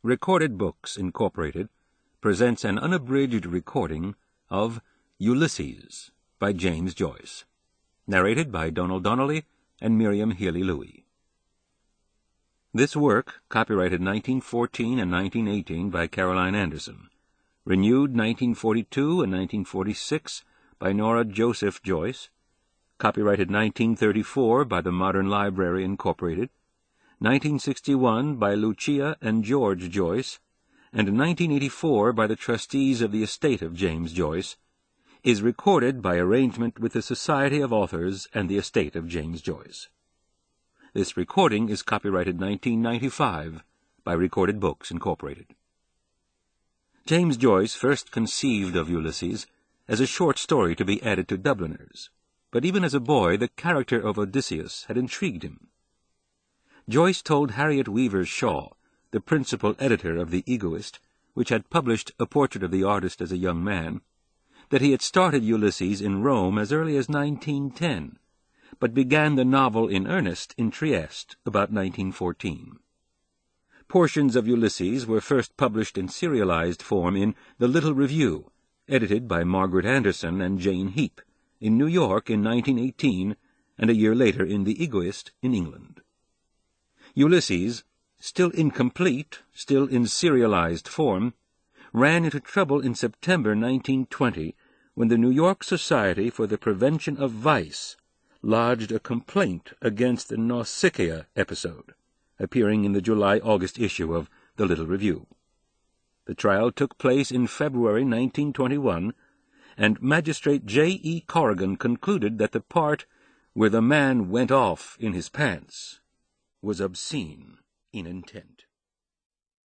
Recorded Books, Incorporated, presents an unabridged recording of Ulysses by James Joyce, narrated by Donald Donnelly and Miriam Healy-Louie. This work, copyrighted 1914 and 1918 by Caroline Anderson, renewed 1942 and 1946 by Nora Joseph Joyce, copyrighted 1934 by the Modern Library, Incorporated, 1961 by Lucia and George Joyce, and 1984 by the trustees of the estate of James Joyce, is recorded by arrangement with the Society of Authors and the estate of James Joyce. This recording is copyrighted 1995 by Recorded Books, Incorporated. James Joyce first conceived of Ulysses as a short story to be added to Dubliners, but even as a boy the character of Odysseus had intrigued him. Joyce told Harriet Weaver Shaw, the principal editor of The Egoist, which had published a portrait of the artist as a young man, that he had started Ulysses in Rome as early as 1910, but began the novel in earnest in Trieste about 1914. Portions of Ulysses were first published in serialized form in The Little Review, edited by Margaret Anderson and Jane Heap, in New York in 1918, and a year later in The Egoist in England. Ulysses, still incomplete, still in serialized form, ran into trouble in September 1920 when the New York Society for the Prevention of Vice lodged a complaint against the Nausicaa episode, appearing in the July-August issue of The Little Review. The trial took place in February 1921, and Magistrate J. E. Corrigan concluded that the part where the man went off in his pants was obscene in intent.